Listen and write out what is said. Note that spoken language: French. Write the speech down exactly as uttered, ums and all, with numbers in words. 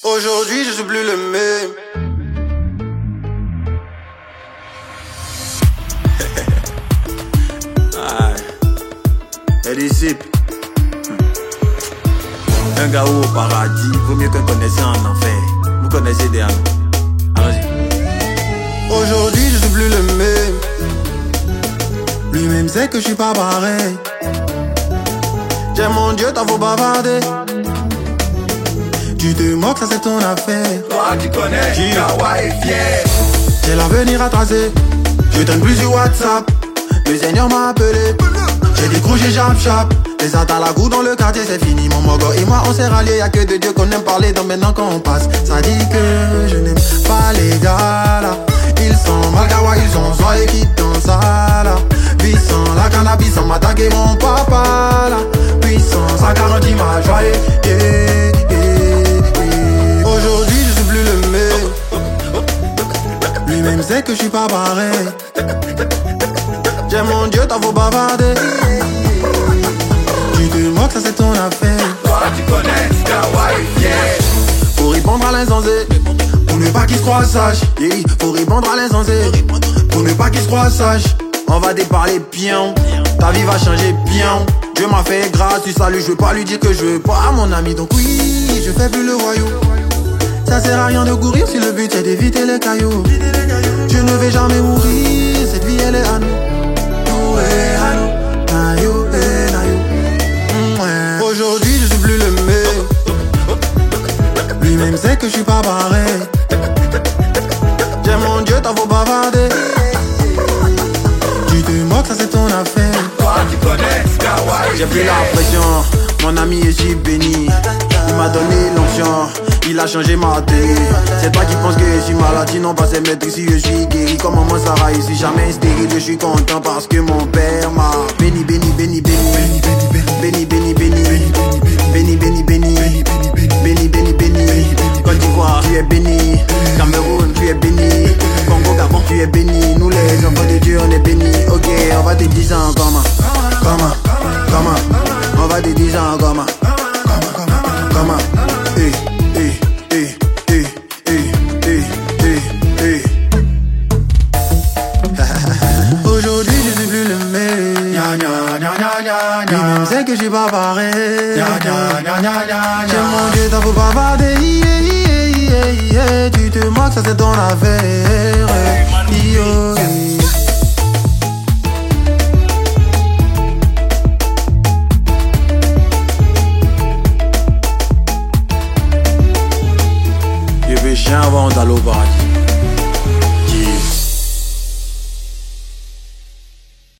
Aujourd'hui, je suis plus le même. Ah, elle dissipe. Un gars au paradis, vaut mieux que connaissez en enfer. Vous connaissez des âmes. Allons-y. Aujourd'hui, je suis plus le même. Lui-même sait que je suis pas pareil. J'ai mon Dieu, t'en faut bavarder. Tu te moques, ça c'est ton affaire. Toi tu connais, Kawa est fier. J'ai l'avenir à tracer. Je traîne plus sur WhatsApp. Le Seigneur m'a appelé. J'ai décroché jab chap. Les attaques à la goût dans le quartier, c'est fini. Mon mogo et moi on s'est ralliés. Y'a que de Dieu qu'on aime parler. Donc maintenant qu'on passe, ça dit que je n'aime pas les gars là. Ils sont mal gawa, ils sont soyez qui dansent là. Puissant, la cannabis sans m'attaquer mon papa là. Puissant, ça garantit ma joie. Yeah, yeah, yeah. Aujourd'hui je suis plus le même. Lui-même sait que je suis pas pareil. J'ai mon Dieu, t'en faut bavarder. Tu te moques, ça c'est ton affaire. Toi tu connais, Kawa est fier. Faut répondre à l'insensé, pour ne pas qu'il se croie sage. Yeah. Faut répondre à l'insensé, pour ne pas qu'il se croie sage. On va déparler bien, ta vie va changer bien. Dieu m'a fait grâce, tu salues, je veux pas lui dire que je veux pas à mon ami. Donc oui, je fais plus le voyou. Ça sert à rien de courir si le but est d'éviter les cailloux. Je ne vais jamais mourir, cette vie elle est à nous. Nous est à nous, naïo et naïo. Aujourd'hui je suis plus le même. Lui-même sait que je suis pas pareil. J'ai mon Dieu, t'en faut bavarder. Tu te moques, ça c'est ton affaire. Toi tu connais, Kawa est fier. J'ai pris la pression, mon ami est si béni. Il m'a donné l'onction, il a changé ma télé. C'est toi qui penses que je suis malade, sinon pas c'est mettre ici je suis guéri. Comme maman Sarah ici, jamais stérile. Je suis content parce que mon père m'a béni, béni, béni, béni, béni, béni, béni, béni, béni, béni, béni, béni, béni, béni. Côte d'Ivoire, tu es béni. Cameroun, tu es béni. Congo, Gabon, tu es béni. Nous les enfants de Dieu, on est bénis. Ok, on va te dire ça en comment, comment, comment. On va te dire ça en comment, comment. Eh, eh, eh, eh, eh, eh, eh, eh. Aujourd'hui je suis plus le même. Lui-même sait que je suis pas pareil. J'ai mon Dieu, t'en faut bavarder. Yeah, yeah, yeah, yeah. Tu te moques, ça c'est ton affaire. Yo, yeah. Je vais chien avant d'aller au paradis.